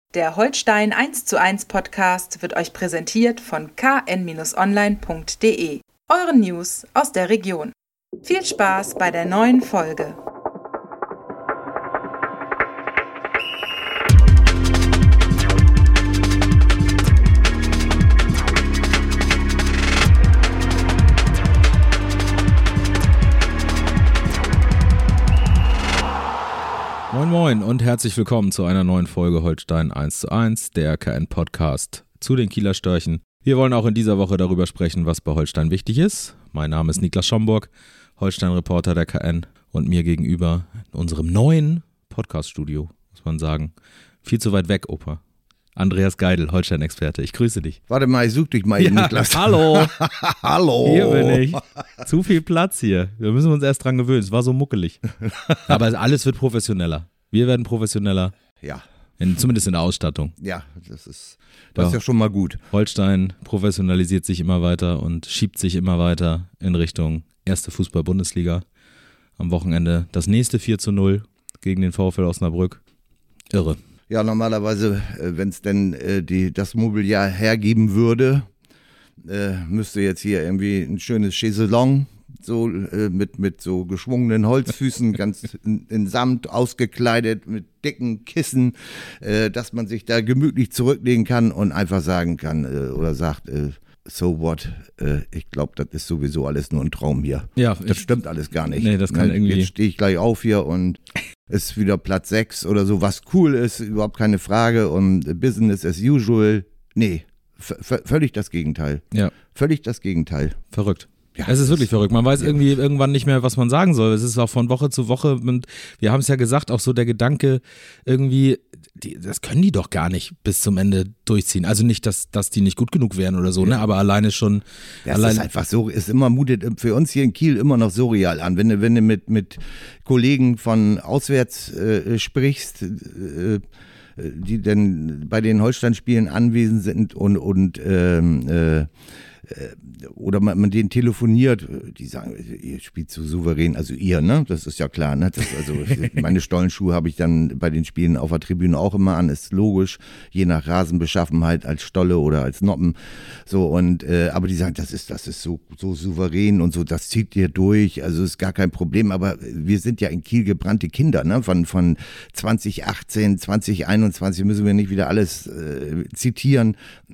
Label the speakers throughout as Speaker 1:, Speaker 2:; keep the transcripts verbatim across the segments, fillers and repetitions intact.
Speaker 1: Der Holstein eins zu eins Podcast wird euch präsentiert von k n online punkt d e, euren News aus der Region. Viel Spaß bei der neuen Folge.
Speaker 2: Moin Moin und herzlich willkommen zu einer neuen Folge Holstein eins zu eins, der K N-Podcast zu den Kieler Störchen. Wir wollen auch in dieser Woche darüber sprechen, was bei Holstein wichtig ist. Mein Name ist Niklas Schomburg, Holstein-Reporter der K N, und mir gegenüber in unserem neuen Podcast-Studio, muss man sagen, viel zu weit weg, Opa. Andreas Geidel, Holstein-Experte, ich grüße dich.
Speaker 3: Warte mal, ich such dich mal,
Speaker 2: ja,
Speaker 3: Niklas.
Speaker 2: Hallo.
Speaker 3: Hallo.
Speaker 2: Hier bin ich. Zu viel Platz hier. Wir müssen uns erst dran gewöhnen, es war so muckelig. Aber alles wird professioneller. Wir werden professioneller.
Speaker 3: Ja.
Speaker 2: In, zumindest in der Ausstattung.
Speaker 3: Ja, das ist, das ist ja schon mal gut.
Speaker 2: Holstein professionalisiert sich immer weiter und schiebt sich immer weiter in Richtung erste Fußball-Bundesliga. Am Wochenende das nächste vier zu null gegen den VfL Osnabrück. Irre.
Speaker 3: Ja, normalerweise, wenn es denn äh, die, das Mobiliar hergeben würde, äh, müsste jetzt hier irgendwie ein schönes Chaiselong, so äh, mit, mit so geschwungenen Holzfüßen, ganz in, in Samt ausgekleidet, mit dicken Kissen, äh, dass man sich da gemütlich zurücklegen kann und einfach sagen kann äh, oder sagt, äh, so what, äh, ich glaube, das ist sowieso alles nur ein Traum hier.
Speaker 2: Ja,
Speaker 3: das
Speaker 2: ich,
Speaker 3: stimmt alles gar nicht.
Speaker 2: Nee, das kann
Speaker 3: ne,
Speaker 2: irgendwie...
Speaker 3: Jetzt stehe ich gleich auf hier und ist wieder Platz sechs oder so, was cool ist, überhaupt keine Frage, und Business as usual. Nee, v- v- völlig das Gegenteil.
Speaker 2: Ja.
Speaker 3: Völlig das Gegenteil.
Speaker 2: Verrückt.
Speaker 3: Ja,
Speaker 2: es ist wirklich verrückt. Man weiß
Speaker 3: ja.
Speaker 2: irgendwie irgendwann nicht mehr, was man sagen soll. Es ist auch von Woche zu Woche, und wir haben es ja gesagt, auch so der Gedanke irgendwie, die, das können die doch gar nicht bis zum Ende durchziehen. Also nicht, dass, dass die nicht gut genug wären oder so,
Speaker 3: ja.
Speaker 2: ne? Aber alleine schon.
Speaker 3: Das
Speaker 2: allein
Speaker 3: ist einfach so, ist immer mutet für uns hier in Kiel immer noch surreal an. Wenn du, wenn du mit, mit Kollegen von auswärts äh, sprichst, äh, die denn bei den Holstein-Spielen anwesend sind und, und ähm, äh, oder man, man denen telefoniert, die sagen, ihr spielt so souverän, also ihr, ne, das ist ja klar, ne, das, also meine Stollenschuhe habe ich dann bei den Spielen auf der Tribüne auch immer an, ist logisch, je nach Rasenbeschaffenheit als Stolle oder als Noppen, so, und äh, aber die sagen, das ist, das ist so, so souverän und so, das zieht ihr durch, also ist gar kein Problem, aber wir sind ja in Kiel gebrannte Kinder, ne, von, von zwanzig achtzehn, zwanzig einundzwanzig müssen wir nicht wieder alles äh, zitieren,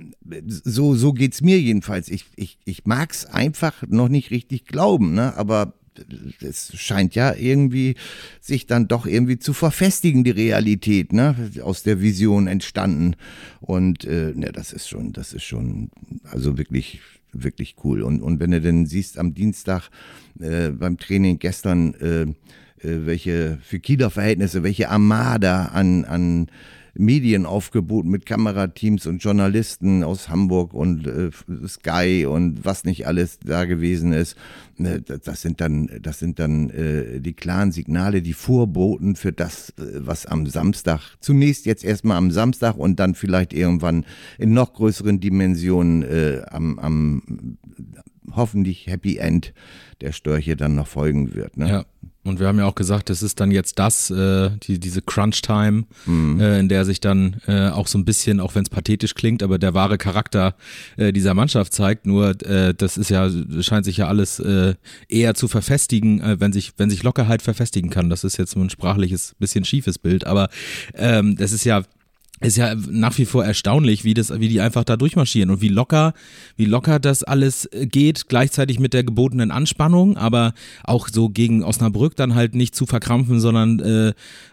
Speaker 3: so, so geht's mir jedenfalls. Ich, ich, ich mag es einfach noch nicht richtig glauben, ne? Aber es scheint ja irgendwie sich dann doch irgendwie zu verfestigen, die Realität, ne? Aus der Vision entstanden. Und äh, ne, das ist schon, das ist schon, also wirklich, wirklich cool. Und, und wenn du denn siehst am Dienstag äh, beim Training gestern, äh, äh, welche für Kieler Verhältnisse, welche Armada an, an Medienaufgebot mit Kamerateams und Journalisten aus Hamburg und äh, Sky und was nicht alles da gewesen ist. Ne, das sind dann, das sind dann äh, die klaren Signale, die Vorboten für das, was am Samstag, zunächst jetzt erstmal am Samstag und dann vielleicht irgendwann in noch größeren Dimensionen äh, am, am hoffentlich Happy End der Störche dann noch folgen wird. Ne?
Speaker 2: Ja. Und wir haben ja auch gesagt, das ist dann jetzt das, äh, die, diese Crunch-Time, mhm. äh, in der sich dann äh, auch so ein bisschen, auch wenn es pathetisch klingt, aber der wahre Charakter äh, dieser Mannschaft zeigt. Nur äh, das ist ja, scheint sich ja alles äh, eher zu verfestigen, äh, wenn sich wenn sich Lockerheit verfestigen kann. Das ist jetzt ein sprachliches, bisschen schiefes Bild, aber ähm, das ist ja ist ja nach wie vor erstaunlich, wie das, wie die einfach da durchmarschieren und wie locker, wie locker das alles geht, gleichzeitig mit der gebotenen Anspannung, aber auch so gegen Osnabrück dann halt nicht zu verkrampfen, sondern äh,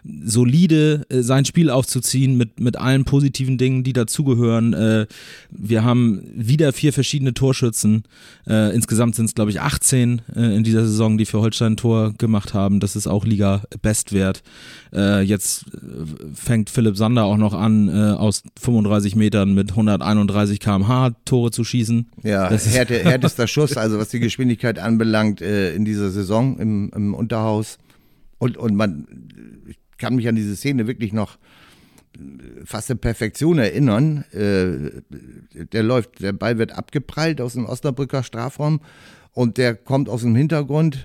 Speaker 2: solide äh, sein Spiel aufzuziehen mit mit allen positiven Dingen, die dazugehören. Äh, wir haben wieder vier verschiedene Torschützen. Äh, insgesamt sind es, glaube ich, achtzehn äh, in dieser Saison, die für Holstein ein Tor gemacht haben. Das ist auch Liga-Bestwert. Äh, jetzt fängt Philipp Sander auch noch an, aus fünfunddreißig Metern mit hunderteinunddreißig Kilometer pro Stunde Tore zu schießen.
Speaker 3: Ja, härte, härtester Schuss, also was die Geschwindigkeit anbelangt, äh, in dieser Saison im, im Unterhaus. Und, und man ich kann mich an diese Szene wirklich noch fast in Perfektion erinnern. Äh, der läuft, der Ball wird abgeprallt aus dem Osnabrücker Strafraum und der kommt aus dem Hintergrund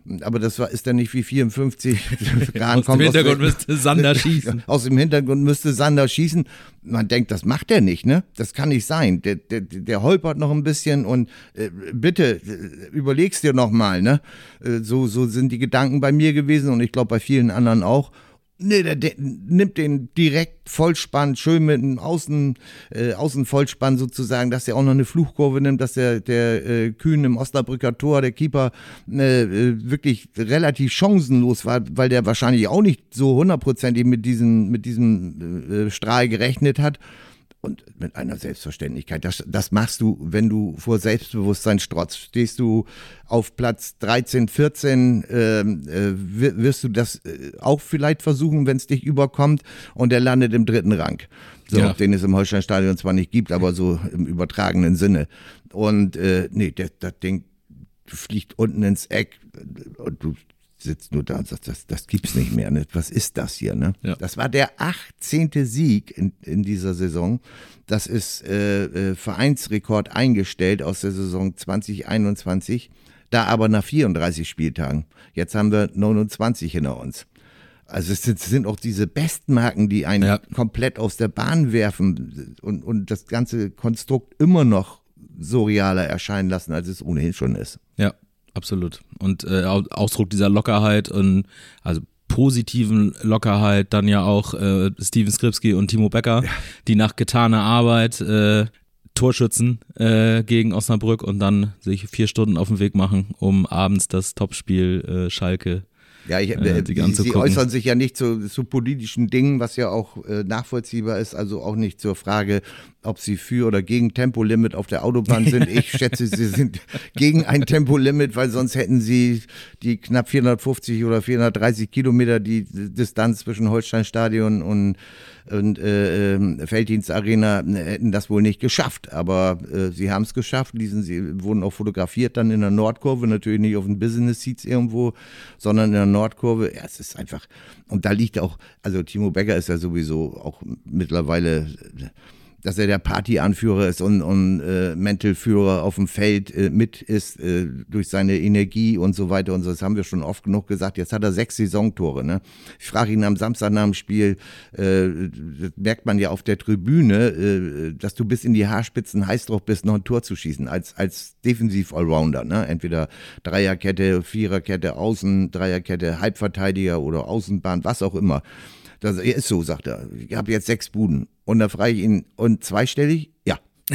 Speaker 3: aber das war, ist dann nicht wie vierundfünfzig.
Speaker 2: Aus dem Hintergrund müsste Sander schießen.
Speaker 3: Aus dem Hintergrund müsste Sander schießen. Man denkt, das macht er nicht, ne? Das kann nicht sein. Der, der, der holpert noch ein bisschen und äh, bitte, äh, überleg's dir noch mal, ne? Äh, so, so sind die Gedanken bei mir gewesen und ich glaube bei vielen anderen auch. Nee, der, der nimmt den direkt Vollspann, schön mit einem Außen, äh, Außenvollspann sozusagen, dass er auch noch eine Fluchkurve nimmt, dass der, der äh, Kühn im Osnabrücker Tor, der Keeper, äh, wirklich relativ chancenlos war, weil der wahrscheinlich auch nicht so hundertprozentig mit diesem, mit diesem äh, Strahl gerechnet hat. Und mit einer Selbstverständlichkeit. Das, das machst du, wenn du vor Selbstbewusstsein strotzt. Stehst du auf Platz dreizehn, vierzehn, äh, äh, wirst du das äh, auch vielleicht versuchen, wenn es dich überkommt. Und er landet im dritten Rang. So, ja. Den es im Holsteinstadion zwar nicht gibt, aber so im übertragenen Sinne. Und äh, nee, das, das Ding fliegt unten ins Eck und du sitzt nur da und sagt, das, das gibt's nicht mehr. Ne? Was ist das hier? Ne? Ja. Das war der achtzehnte Sieg in, in dieser Saison. Das ist äh, äh, Vereinsrekord eingestellt aus der Saison zwanzig einundzwanzig, da aber nach vierunddreißig Spieltagen. Jetzt haben wir neunundzwanzig hinter uns. Also es sind, es sind auch diese Bestmarken, die einen ja. komplett aus der Bahn werfen und, und das ganze Konstrukt immer noch surrealer erscheinen lassen, als es ohnehin schon ist.
Speaker 2: Ja. Absolut. Und äh, Ausdruck dieser Lockerheit und also positiven Lockerheit dann ja auch äh, Steven Skripski und Timo Becker, ja. die nach getaner Arbeit äh, Torschützen äh, gegen Osnabrück und dann sich vier Stunden auf den Weg machen, um abends das Topspiel äh, Schalke
Speaker 3: Ja, ich, äh, sie, sie äußern sich ja nicht zu, zu politischen Dingen, was ja auch äh, nachvollziehbar ist, also auch nicht zur Frage, ob sie für oder gegen Tempolimit auf der Autobahn sind. Ich schätze, sie sind gegen ein Tempolimit, weil sonst hätten sie die knapp vierhundertfünfzig oder vierhundertdreißig Kilometer, die Distanz zwischen Holsteinstadion und, und äh, Felddienst Arena, hätten das wohl nicht geschafft. Aber äh, sie haben es geschafft, ließen sie, wurden auch fotografiert dann in der Nordkurve, natürlich nicht auf den Business Seats irgendwo, sondern in der Nordkurve. Ja, es ist einfach, und da liegt auch, also Timo Becker ist ja sowieso auch mittlerweile, dass er der Partyanführer ist und, und äh, Mentalführer auf dem Feld äh, mit ist äh, durch seine Energie und so weiter und so. Das haben wir schon oft genug gesagt. Jetzt hat er sechs Saisontore. Ne? Ich frage ihn am Samstag nach dem Spiel, äh, das merkt man ja auf der Tribüne, äh, dass du bis in die Haarspitzen heiß drauf bist, noch ein Tor zu schießen als, als Defensiv-Allrounder. Ne? Entweder Dreierkette, Viererkette, Außen, Dreierkette, Halbverteidiger oder Außenbahn, was auch immer. Das ist so, sagt er. Ich habe jetzt sechs Buden. Und da frage ich ihn, und zweistellig? Ja.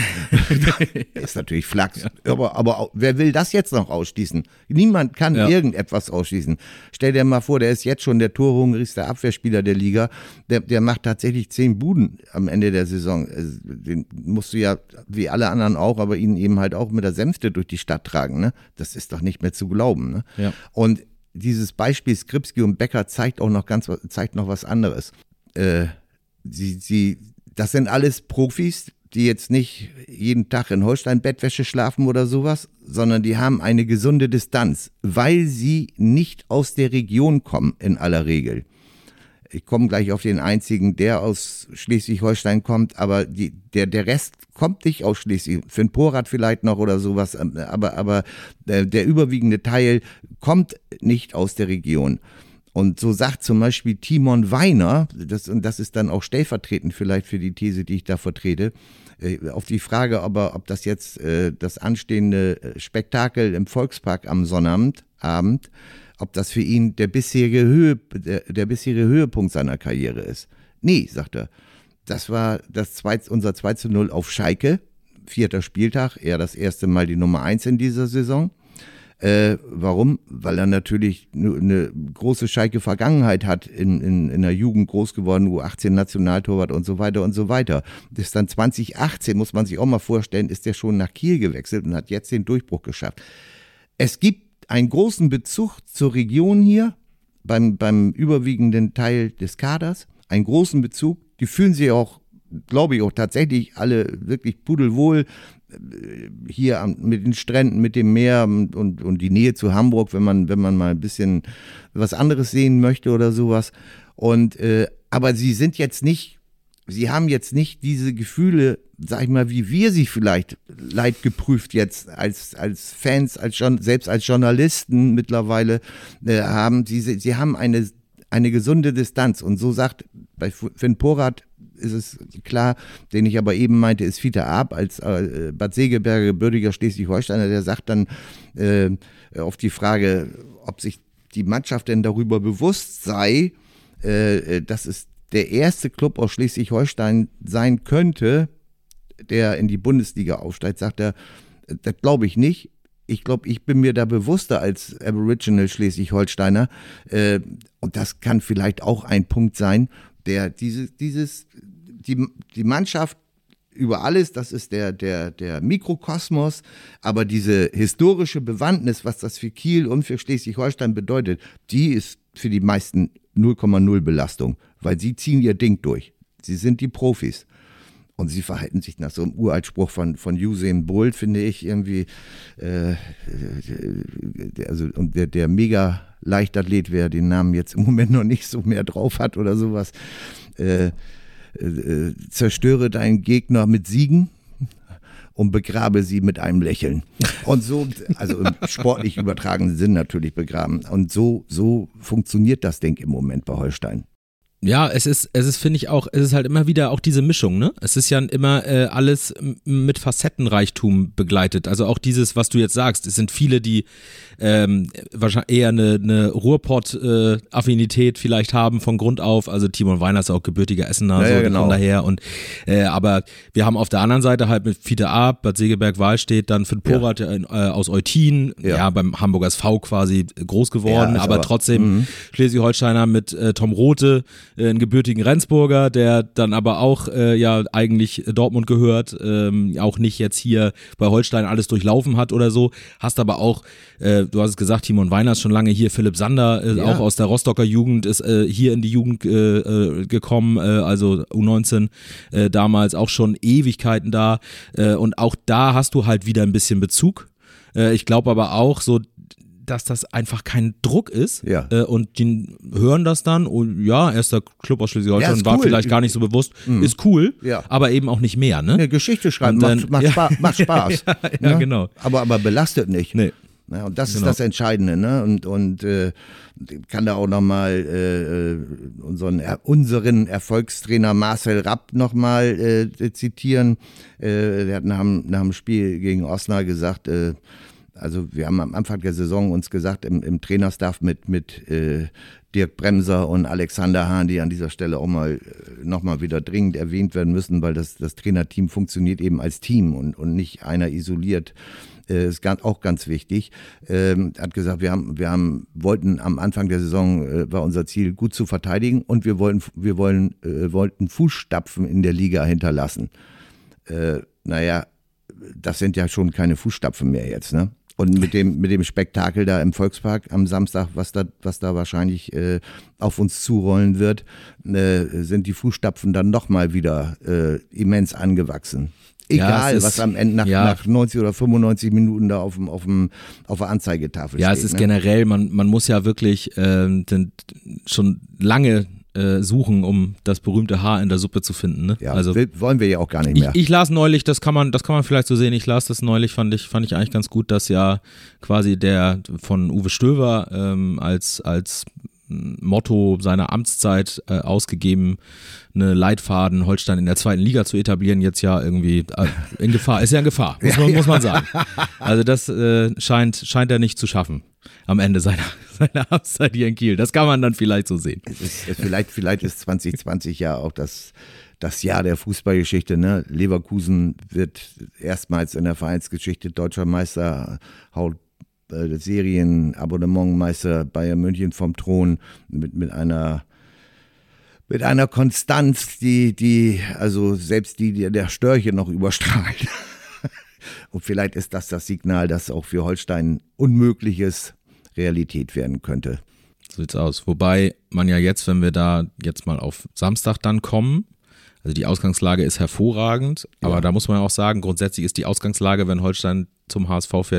Speaker 3: Ist natürlich Flachs. Ja. Aber, aber wer will das jetzt noch ausschließen? Niemand kann ja. irgendetwas ausschließen. Stell dir mal vor, der ist jetzt schon der torhungrigste Abwehrspieler der Liga. Der, der macht tatsächlich zehn Buden am Ende der Saison. Den musst du ja, wie alle anderen auch, aber ihn eben halt auch mit der Sänfte durch die Stadt tragen. Ne? Das ist doch nicht mehr zu glauben. Ne? Ja. Und dieses Beispiel Skripski und Becker zeigt auch noch ganz, zeigt noch was anderes. Äh, sie, sie, das sind alles Profis, die jetzt nicht jeden Tag in Holstein-Bettwäsche schlafen oder sowas, sondern die haben eine gesunde Distanz, weil sie nicht aus der Region kommen in aller Regel. Ich komme gleich auf den einzigen, der aus Schleswig-Holstein kommt, aber die, der, der Rest kommt nicht aus Schleswig. Finn Porath vielleicht noch oder sowas, aber, aber der überwiegende Teil kommt nicht aus der Region. Und so sagt zum Beispiel Timon Weiner, das, und das ist dann auch stellvertretend vielleicht für die These, die ich da vertrete, auf die Frage, aber ob das jetzt äh, das anstehende Spektakel im Volkspark am Sonnabend, Abend, ob das für ihn der bisherige, Höhe, der, der bisherige Höhepunkt seiner Karriere ist. Nee, sagt er, das war das zwei, unser zwei zu null auf Schalke, vierter Spieltag, er das erste Mal die Nummer eins in dieser Saison. Äh, warum? Weil er natürlich eine große Schalke-Vergangenheit hat, in, in, in der Jugend groß geworden, U achtzehn Nationaltorwart und so weiter und so weiter. Das ist dann zwanzig achtzehn, muss man sich auch mal vorstellen, ist der schon nach Kiel gewechselt und hat jetzt den Durchbruch geschafft. Es gibt einen großen Bezug zur Region hier, beim, beim überwiegenden Teil des Kaders, einen großen Bezug, die fühlen sich auch, glaube ich, auch tatsächlich alle wirklich pudelwohl hier mit den Stränden, mit dem Meer und, und, und die Nähe zu Hamburg, wenn man, wenn man mal ein bisschen was anderes sehen möchte oder sowas. Und, äh, aber sie sind jetzt nicht sie haben jetzt nicht diese Gefühle, sag ich mal, wie wir sie vielleicht leidgeprüft jetzt als, als Fans, als selbst als Journalisten mittlerweile äh, haben. Sie, sie haben eine, eine gesunde Distanz. Und so sagt, bei Finn Porath ist es klar, den ich aber eben meinte, ist Fiete Arp als äh, Bad Segeberger, gebürtiger Schleswig-Holsteiner, der sagt dann äh, auf die Frage, ob sich die Mannschaft denn darüber bewusst sei, äh, dass es der erste Club aus Schleswig-Holstein sein könnte, der in die Bundesliga aufsteigt, sagt er, das glaube ich nicht. Ich glaube, ich bin mir da bewusster als Aboriginal Schleswig-Holsteiner. Äh, und das kann vielleicht auch ein Punkt sein, der dieses, dieses, die, die Mannschaft über alles, das ist der, der, der Mikrokosmos, aber diese historische Bewandtnis, was das für Kiel und für Schleswig-Holstein bedeutet, die ist für die meisten null Komma null Belastung, weil sie ziehen ihr Ding durch. Sie sind die Profis. Und sie verhalten sich nach so einem Uraltspruch von, von Usain Bolt, finde ich irgendwie, äh, also und der, der mega Leichtathlet, wer den Namen jetzt im Moment noch nicht so mehr drauf hat oder sowas, äh, äh, zerstöre deinen Gegner mit Siegen und begrabe sie mit einem Lächeln. Und so, also im sportlich übertragenen Sinn natürlich begraben. Und so, so funktioniert das Ding im Moment bei Holstein.
Speaker 2: Ja, es ist, es ist, finde ich auch, es ist halt immer wieder auch diese Mischung, ne? Es ist ja immer äh, alles m- mit Facettenreichtum begleitet. Also auch dieses, was du jetzt sagst, es sind viele, die ähm, wahrscheinlich eher eine, eine Ruhrpott-Affinität äh, vielleicht haben von Grund auf. Also Timon Weiner ist auch gebürtiger Essener,
Speaker 3: ja,
Speaker 2: so
Speaker 3: ja, genau.
Speaker 2: Von daher. Und äh, aber wir haben auf der anderen Seite halt mit Fiete Arp, Bad Segeberg-Wahlstedt, dann Finn Porath ja. äh, aus Eutin, ja. ja, beim Hamburger S V quasi groß geworden,
Speaker 3: ja,
Speaker 2: aber, aber trotzdem
Speaker 3: mh.
Speaker 2: Schleswig-Holsteiner mit äh, Tom Rothe, einen gebürtigen Rendsburger, der dann aber auch äh, ja eigentlich Dortmund gehört, ähm, auch nicht jetzt hier bei Holstein alles durchlaufen hat oder so, hast aber auch, äh, du hast es gesagt, Timon Weiner ist schon lange hier, Philipp Sander äh,
Speaker 3: ja.
Speaker 2: auch aus der Rostocker Jugend ist äh, hier in die Jugend äh, äh, gekommen, äh, also U neunzehn äh, damals auch schon Ewigkeiten da äh, und auch da hast du halt wieder ein bisschen Bezug. Äh, ich glaube aber auch so, dass das einfach kein Druck ist
Speaker 3: ja.
Speaker 2: äh, und die hören das dann und ja, erster Club aus Schleswig-Holstein,
Speaker 3: ja,
Speaker 2: war
Speaker 3: cool.
Speaker 2: vielleicht gar nicht so bewusst,
Speaker 3: mhm.
Speaker 2: ist cool,
Speaker 3: ja.
Speaker 2: aber eben auch nicht mehr, ne?
Speaker 3: Eine Geschichte schreiben
Speaker 2: dann,
Speaker 3: macht, macht,
Speaker 2: ja.
Speaker 3: Spaß, macht Spaß.
Speaker 2: ja, ja,
Speaker 3: ne?
Speaker 2: genau.
Speaker 3: Aber, aber belastet nicht.
Speaker 2: Nee.
Speaker 3: Ja, und das
Speaker 2: genau.
Speaker 3: ist das Entscheidende, ne? Und, und äh, kann da auch nochmal äh, unseren, unseren Erfolgstrainer Marcel Rapp nochmal äh, zitieren. Äh, der hat nach dem, nach dem Spiel gegen Osnabrück gesagt, äh, also wir haben am Anfang der Saison uns gesagt, im, im Trainerstaff mit, mit äh, Dirk Bremser und Alexander Hahn, die an dieser Stelle auch mal äh, nochmal wieder dringend erwähnt werden müssen, weil das, das Trainerteam funktioniert eben als Team und, und nicht einer isoliert. Äh, ist ganz, auch ganz wichtig. Ähm, hat gesagt, wir haben, wir haben, wollten am Anfang der Saison, äh, war unser Ziel, gut zu verteidigen und wir wollen, wir wollen, äh, wollten Fußstapfen in der Liga hinterlassen. Äh, naja, das sind ja schon keine Fußstapfen mehr jetzt, ne? Und mit dem, mit dem Spektakel da im Volkspark am Samstag, was da, was da wahrscheinlich äh, auf uns zurollen wird, äh, sind die Fußstapfen dann nochmal wieder äh, immens angewachsen. Egal, ja, ist, was am Ende nach, ja. nach neunzig oder fünfundneunzig Minuten da auf dem, auf dem, auf der Anzeigetafel
Speaker 2: ja,
Speaker 3: steht.
Speaker 2: Ja, es ist
Speaker 3: ne?
Speaker 2: generell, man, man muss ja wirklich äh, schon lange äh, suchen, um das berühmte Haar in der Suppe zu finden. Ne?
Speaker 3: Ja,
Speaker 2: also,
Speaker 3: will, wollen wir ja auch gar nicht mehr.
Speaker 2: Ich, ich las neulich, das kann man, das kann man vielleicht so sehen, ich las das neulich, fand ich, fand ich eigentlich ganz gut, dass ja quasi der von Uwe Stöver ähm, als, als Motto seiner Amtszeit äh, ausgegeben, eine Leitfaden Holstein in der zweiten Liga zu etablieren, jetzt ja irgendwie äh, in Gefahr, ist ja in Gefahr, muss man, muss man sagen. Also das äh, scheint, scheint er nicht zu schaffen am Ende seiner, seiner Amtszeit hier in Kiel. Das kann man dann vielleicht so sehen.
Speaker 3: Es ist, es vielleicht, vielleicht ist zwanzig zwanzig ja auch das, das Jahr der Fußballgeschichte. Ne? Leverkusen wird erstmals in der Vereinsgeschichte deutscher Meister, haut äh, Serienabonnementmeister Bayern München vom Thron mit, mit einer mit einer Konstanz, die, die, also selbst die, die der Störche noch überstrahlt. Und vielleicht ist das das Signal, dass auch für Holstein Unmögliches Realität werden könnte.
Speaker 2: So sieht's aus. Wobei man ja jetzt, wenn wir da jetzt mal auf Samstag dann kommen, also die Ausgangslage ist hervorragend, aber ja. da muss man ja auch sagen, grundsätzlich ist die Ausgangslage, wenn Holstein zum H S V fährt,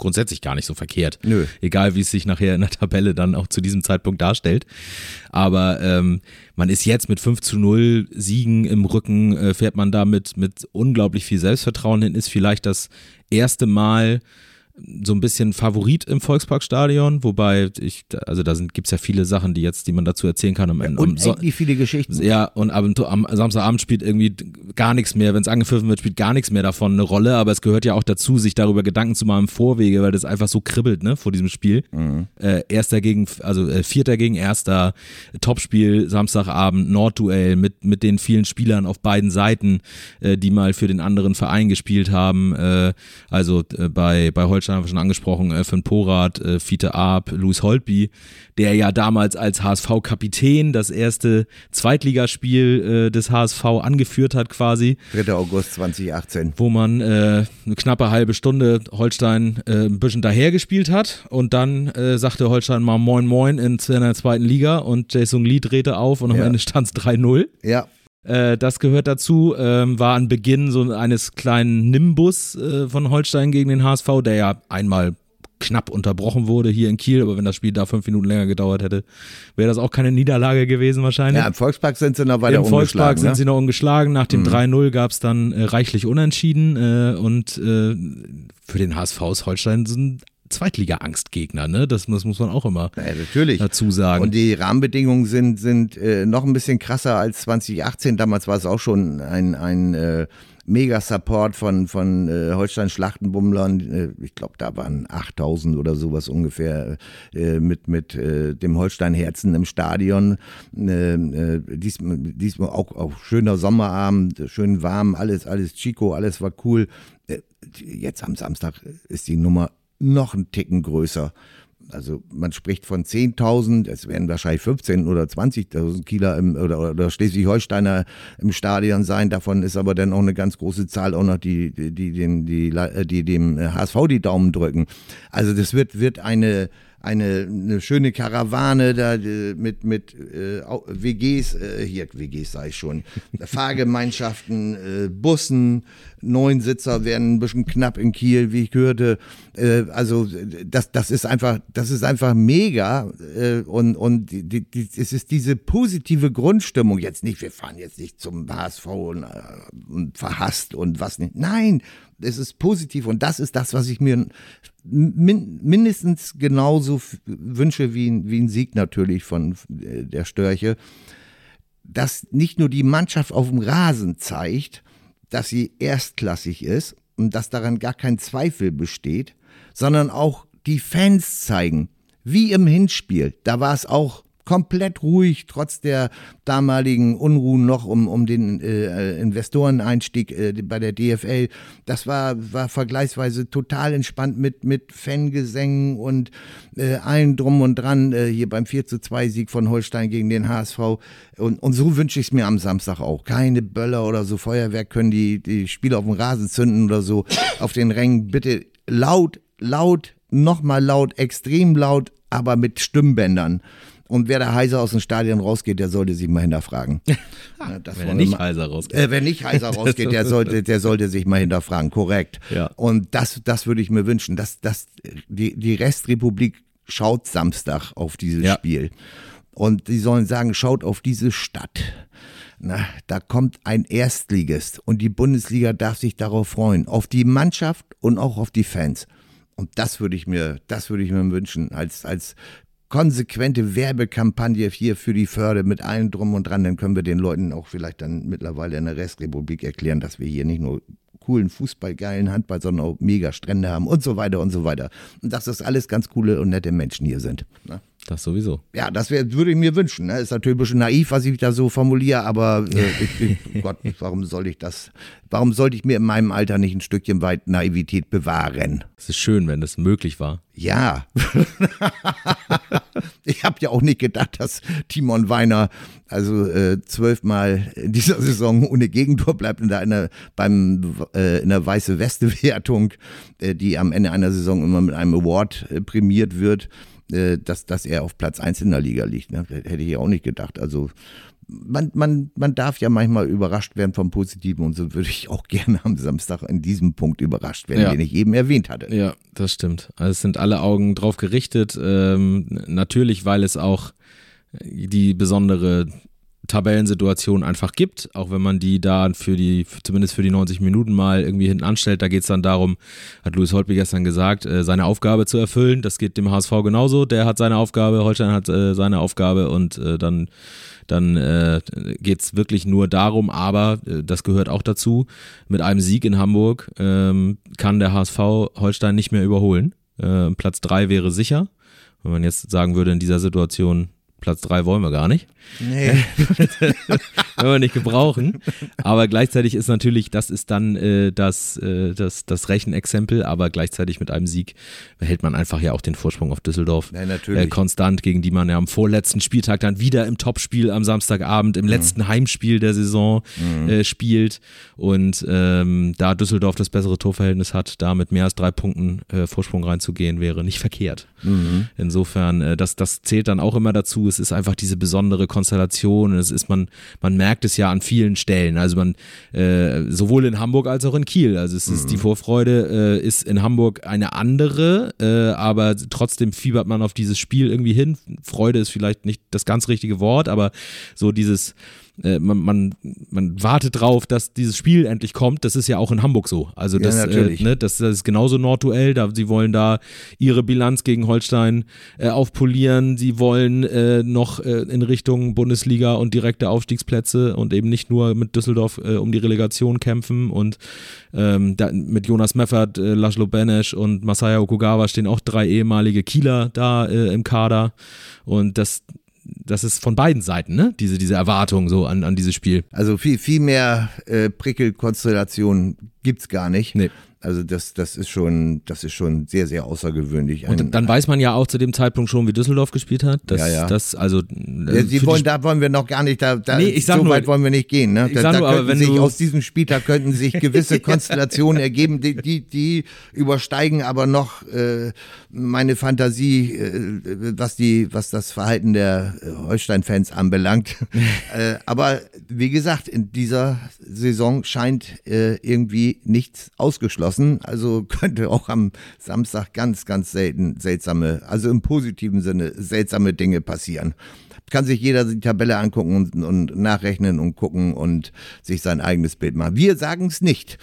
Speaker 2: grundsätzlich gar nicht so verkehrt.
Speaker 3: Nö.
Speaker 2: Egal, wie es sich nachher in der Tabelle dann auch zu diesem Zeitpunkt darstellt. Aber ähm, man ist jetzt mit fünf zu null Siegen im Rücken, äh, fährt man da mit, mit unglaublich viel Selbstvertrauen hin, ist vielleicht das erste Mal so ein bisschen Favorit im Volksparkstadion, wobei ich, also da gibt es ja viele Sachen, die jetzt, die man dazu erzählen kann. Am,
Speaker 3: ja,
Speaker 2: am,
Speaker 3: unendlich viele Geschichten.
Speaker 2: Ja, und am, am Samstagabend spielt irgendwie gar nichts mehr, wenn es angepfiffen wird, spielt gar nichts mehr davon eine Rolle, aber es gehört ja auch dazu, sich darüber Gedanken zu machen im Vorwege, weil das einfach so kribbelt, ne, vor diesem Spiel. Mhm. Äh, Erster gegen, also äh, Vierter gegen Erster, Topspiel, Samstagabend, Nordduell mit, mit den vielen Spielern auf beiden Seiten, äh, die mal für den anderen Verein gespielt haben, äh, also äh, bei, bei Holstein haben wir schon angesprochen, äh, Finn Porath, äh, Fiete Arp, Louis Holtby, der ja damals als H S V-Kapitän das erste Zweitligaspiel äh, des H S V angeführt hat quasi.
Speaker 3: dritter August zweitausendachtzehn.
Speaker 2: Wo man äh, eine knappe halbe Stunde Holstein äh, ein bisschen dahergespielt hat und dann äh, sagte Holstein mal Moin Moin in der zweiten Liga und Jae-Sung Lee drehte auf und am
Speaker 3: ja.
Speaker 2: Ende stand es drei null.
Speaker 3: Ja.
Speaker 2: Das gehört dazu, ähm, war an Beginn so eines kleinen Nimbus äh, von Holstein gegen den H S V, der ja einmal knapp unterbrochen wurde hier in Kiel, aber wenn das Spiel da fünf Minuten länger gedauert hätte, wäre das auch keine Niederlage gewesen wahrscheinlich.
Speaker 3: Ja, im Volkspark sind sie noch weiter
Speaker 2: Im
Speaker 3: ungeschlagen. Im
Speaker 2: Volkspark sind
Speaker 3: ne?
Speaker 2: sie noch ungeschlagen, nach dem mhm. drei null gab es dann äh, reichlich Unentschieden äh, und äh, für den H S V ist Holstein so ein Zweitliga-Angstgegner, ne? Das, das muss man auch immer
Speaker 3: ja, natürlich.
Speaker 2: dazu sagen.
Speaker 3: Und die Rahmenbedingungen sind, sind äh, noch ein bisschen krasser als zweitausendachtzehn. Damals war es auch schon ein, ein äh, Mega-Support von, von äh, Holstein-Schlachtenbummlern. Äh, ich glaube, da waren achttausend oder sowas ungefähr äh, mit, mit äh, dem Holstein-Herzen im Stadion. Äh, äh, diesmal, diesmal auch, auch schöner Sommerabend, schön warm, alles, alles Chico, alles war cool. Äh, jetzt am Samstag ist die Nummer noch einen Ticken größer. Also man spricht von zehntausend, es werden wahrscheinlich fünfzehntausend oder zwanzigtausend Kieler im, oder, oder Schleswig-Holsteiner im Stadion sein. Davon ist aber dann auch eine ganz große Zahl auch noch, die, die, die, dem, die, die dem H S V die Daumen drücken. Also das wird, wird eine Eine, eine schöne Karawane da mit, mit äh, W Gs, äh, hier W Gs sage ich schon, Fahrgemeinschaften, äh, Bussen, Neunsitzer werden ein bisschen knapp in Kiel, wie ich hörte. Äh, also das, das ist einfach, das ist einfach mega äh, und, und die, die, es ist diese positive Grundstimmung. Jetzt nicht, wir fahren jetzt nicht zum H S V und, und verhasst und was nicht. Nein, es ist positiv und das ist das, was ich mir min, mindestens genauso f- wünsche wie, wie ein Sieg natürlich von äh, der Störche, dass nicht nur die Mannschaft auf dem Rasen zeigt, dass sie erstklassig ist und dass daran gar kein Zweifel besteht, sondern auch die Fans zeigen, wie im Hinspiel, da war es auch komplett ruhig, trotz der damaligen Unruhen noch um, um den äh, Investoreneinstieg äh, bei der D F L. Das war, war vergleichsweise total entspannt mit, mit Fangesängen und äh, allen drum und dran, äh, hier beim vier zu zwei Sieg von Holstein gegen den H S V. Und, und so wünsche ich es mir am Samstag auch. Keine Böller oder so, Feuerwerk können die, die Spieler auf dem Rasen zünden oder so. Auf den Rängen bitte laut, laut, nochmal laut, extrem laut, aber mit Stimmbändern. Und wer da heiser aus dem Stadion rausgeht, der sollte sich mal hinterfragen.
Speaker 2: Ja, wenn er nicht heiser rausgeht.
Speaker 3: Äh, wer nicht heiser rausgeht, der sollte, der sollte sich mal hinterfragen, korrekt.
Speaker 2: Ja.
Speaker 3: Und das, das würde ich mir wünschen, dass, dass die, die Restrepublik schaut Samstag auf dieses ja. Spiel. Und die sollen sagen, schaut auf diese Stadt. Na, da kommt ein Erstligist und die Bundesliga darf sich darauf freuen. Auf die Mannschaft und auch auf die Fans. Und das würde ich mir, das würde ich mir wünschen, als, als konsequente Werbekampagne hier für die Förde mit allem drum und dran, dann können wir den Leuten auch vielleicht dann mittlerweile in der Restrepublik erklären, dass wir hier nicht nur coolen Fußball, geilen Handball, sondern auch mega Strände haben und so weiter und so weiter. Und dass das alles ganz coole und nette Menschen hier sind. Ne?
Speaker 2: Das sowieso.
Speaker 3: Ja, das wär, würde ich mir wünschen. Ne? Ist natürlich ein bisschen naiv, was ich da so formuliere, aber äh, ich, ich, Gott, warum soll ich das, warum sollte ich mir in meinem Alter nicht ein Stückchen weit Naivität bewahren?
Speaker 2: Es ist schön, wenn das möglich war.
Speaker 3: Ja. Ich habe ja auch nicht gedacht, dass Timon Weiner also äh, zwölfmal in dieser Saison ohne Gegentor bleibt und da in der, beim, äh, in der Weiße-Weste-Wertung, äh, die am Ende einer Saison immer mit einem Award äh, prämiert wird, äh, dass, dass er auf Platz eins in der Liga liegt. Ne? Hätte ich ja auch nicht gedacht. Also man, man, man darf ja manchmal überrascht werden vom Positiven und so würde ich auch gerne am Samstag in diesem Punkt überrascht werden, ja. den ich eben erwähnt hatte.
Speaker 2: Ja, das stimmt. Also es sind alle Augen drauf gerichtet. Ähm, natürlich, weil es auch die besondere Tabellensituation einfach gibt, auch wenn man die da für die, zumindest für die neunzig Minuten mal irgendwie hinten anstellt, da geht es dann darum, hat Louis Holtby gestern gesagt, äh, seine Aufgabe zu erfüllen, das geht dem H S V genauso, der hat seine Aufgabe, Holstein hat äh, seine Aufgabe und äh, dann, dann äh, geht es wirklich nur darum, aber äh, das gehört auch dazu, mit einem Sieg in Hamburg ähm, kann der H S V Holstein nicht mehr überholen, äh, Platz drei wäre sicher, wenn man jetzt sagen würde in dieser Situation, Platz drei wollen wir gar nicht.
Speaker 3: Nee.
Speaker 2: Wollen wir nicht gebrauchen. Aber gleichzeitig ist natürlich, das ist dann äh, das, äh, das, das Rechenexempel, aber gleichzeitig mit einem Sieg behält man einfach ja auch den Vorsprung auf Düsseldorf.
Speaker 3: Ja, natürlich.
Speaker 2: Äh, konstant, gegen die man ja am vorletzten Spieltag dann wieder im Topspiel am Samstagabend, im mhm. letzten Heimspiel der Saison mhm. äh, spielt. Und ähm, da Düsseldorf das bessere Torverhältnis hat, da mit mehr als drei Punkten äh, Vorsprung reinzugehen, wäre nicht verkehrt. Mhm. Insofern, äh, das, das zählt dann auch immer dazu. Es ist einfach diese besondere Konstellation. Es ist, man, man merkt es ja an vielen Stellen. Also man, äh, sowohl in Hamburg als auch in Kiel. Also es ist, mhm. die Vorfreude äh, ist in Hamburg eine andere, äh, aber trotzdem fiebert man auf dieses Spiel irgendwie hin. Freude ist vielleicht nicht das ganz richtige Wort, aber so dieses, äh, man, man, man wartet drauf, dass dieses Spiel endlich kommt. Das ist ja auch in Hamburg so. Also das,
Speaker 3: ja,
Speaker 2: äh, ne, das, das ist genauso Nordduell. Da, sie wollen da ihre Bilanz gegen Holstein äh, aufpolieren. Sie wollen äh, noch äh, in Richtung Bundesliga und direkte Aufstiegsplätze und eben nicht nur mit Düsseldorf äh, um die Relegation kämpfen. Und ähm, da, mit Jonas Meffert, äh, Laszlo Benesch und Masaya Okugawa stehen auch drei ehemalige Kieler da äh, im Kader. Und das Das ist von beiden Seiten, ne? Diese, diese Erwartung so an, an dieses Spiel.
Speaker 3: Also viel, viel mehr äh, Prickelkonstellationen gibt's gar nicht.
Speaker 2: Nee.
Speaker 3: Also das, das ist schon, das ist schon sehr, sehr außergewöhnlich.
Speaker 2: Und Ein, dann weiß man ja auch zu dem Zeitpunkt schon, wie Düsseldorf gespielt hat. Das,
Speaker 3: ja, ja.
Speaker 2: Das, also,
Speaker 3: ja, Sie wollen, da wollen wir noch gar nicht, da, da
Speaker 2: nee, ich sag
Speaker 3: so
Speaker 2: nur,
Speaker 3: weit wollen wir nicht gehen. Ne?
Speaker 2: Ich
Speaker 3: Da,
Speaker 2: sag
Speaker 3: da
Speaker 2: nur,
Speaker 3: könnten
Speaker 2: aber wenn
Speaker 3: sich
Speaker 2: du
Speaker 3: aus diesem Spieltag könnten sich gewisse Konstellationen ergeben, die, die, die übersteigen aber noch äh, meine Fantasie, äh, was die, was das Verhalten der Holstein-Fans anbelangt. äh, aber wie gesagt, in dieser Saison scheint äh, irgendwie nichts ausgeschlossen. Also könnte auch am Samstag ganz, ganz selten seltsame, also im positiven Sinne seltsame Dinge passieren. Kann sich jeder die Tabelle angucken und, und nachrechnen und gucken und sich sein eigenes Bild machen. Wir sagen es nicht.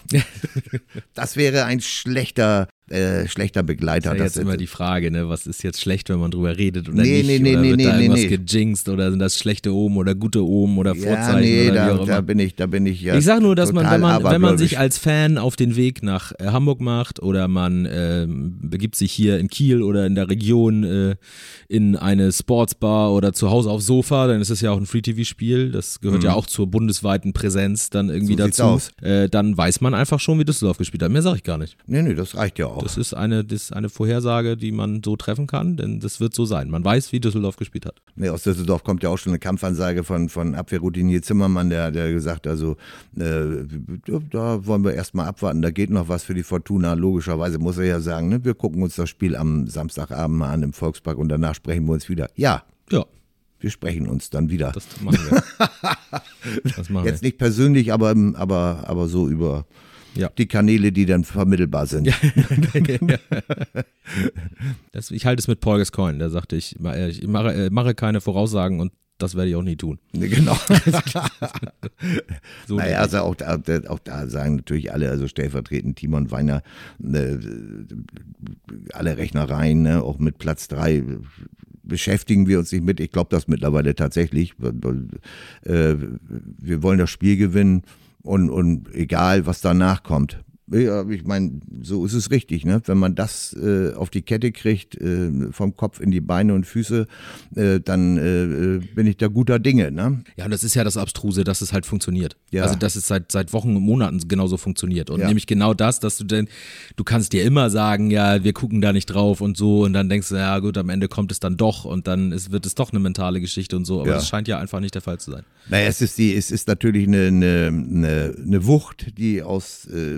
Speaker 3: Das wäre ein schlechter Äh, schlechter Begleiter.
Speaker 2: Das ist ja jetzt
Speaker 3: das
Speaker 2: immer die Frage, ne? Was ist jetzt schlecht, wenn man drüber redet oder
Speaker 3: nee,
Speaker 2: nicht?
Speaker 3: Nee, nee,
Speaker 2: oder
Speaker 3: nee,
Speaker 2: wird
Speaker 3: nee,
Speaker 2: da
Speaker 3: nee,
Speaker 2: irgendwas
Speaker 3: nee.
Speaker 2: gejinxt oder sind das schlechte Omen oder gute Omen oder
Speaker 3: ja,
Speaker 2: Vorzeichen
Speaker 3: nee,
Speaker 2: oder
Speaker 3: da,
Speaker 2: wie auch immer?
Speaker 3: da bin ich, da bin ich ja.
Speaker 2: Ich sag nur, dass man, wenn man, wenn man sich
Speaker 3: abergläubisch.
Speaker 2: als Fan auf den Weg nach äh, Hamburg macht oder man äh, begibt sich hier in Kiel oder in der Region äh, in eine Sportsbar oder zu Hause aufs Sofa, dann ist es ja auch ein Free-T V-Spiel, das gehört
Speaker 3: Mhm.
Speaker 2: ja auch zur bundesweiten Präsenz dann irgendwie
Speaker 3: So sieht's
Speaker 2: dazu.
Speaker 3: aus.
Speaker 2: Äh, dann weiß man einfach schon, wie Düsseldorf gespielt hat. Mehr sag ich gar nicht.
Speaker 3: Nee, nee, das reicht ja auch.
Speaker 2: Das ist eine, das ist eine Vorhersage, die man so treffen kann, denn das wird so sein. Man weiß, wie Düsseldorf gespielt hat.
Speaker 3: Nee, aus Düsseldorf kommt ja auch schon eine Kampfansage von, von Abwehrroutinier Zimmermann, der, der gesagt, also äh, da wollen wir erstmal abwarten, da geht noch was für die Fortuna. Logischerweise muss er ja sagen, ne, wir gucken uns das Spiel am Samstagabend mal an im Volkspark und danach sprechen wir uns wieder. Ja.
Speaker 2: Ja.
Speaker 3: Wir sprechen uns dann wieder.
Speaker 2: Das machen wir. Das machen
Speaker 3: Jetzt
Speaker 2: wir.
Speaker 3: nicht persönlich, aber, aber, aber so über
Speaker 2: Ja.
Speaker 3: die Kanäle, die dann vermittelbar sind.
Speaker 2: Ja. Das, ich halte es mit Paul Gascoigne, der sagte, ich, ich mache, mache keine Voraussagen und das werde ich auch nie tun.
Speaker 3: Nee, genau.
Speaker 2: So
Speaker 3: naja, also auch da, auch da sagen natürlich alle, also stellvertretend Timon Weiner, äh, alle Rechnereien, ne, auch mit Platz drei beschäftigen wir uns nicht mit. Ich glaube das mittlerweile tatsächlich. Äh, wir wollen das Spiel gewinnen und, und egal, was danach kommt. Ja, ich meine, so ist es richtig, ne? Wenn man das äh, auf die Kette kriegt, äh, vom Kopf in die Beine und Füße, äh, dann äh, bin ich da guter Dinge, ne?
Speaker 2: Ja, und das ist ja das Abstruse, dass es halt funktioniert.
Speaker 3: Ja.
Speaker 2: Also, dass es seit, seit Wochen und Monaten genauso funktioniert. Und
Speaker 3: Ja.
Speaker 2: nämlich genau das, dass du denn, du kannst dir immer sagen, ja, wir gucken da nicht drauf und so, und dann denkst du, ja gut, am Ende kommt es dann doch und dann ist, wird es doch eine mentale Geschichte und so, aber
Speaker 3: Ja.
Speaker 2: das scheint ja einfach nicht der Fall zu sein.
Speaker 3: Naja, es ist die, es ist natürlich eine, eine, eine, eine Wucht, die aus äh, von den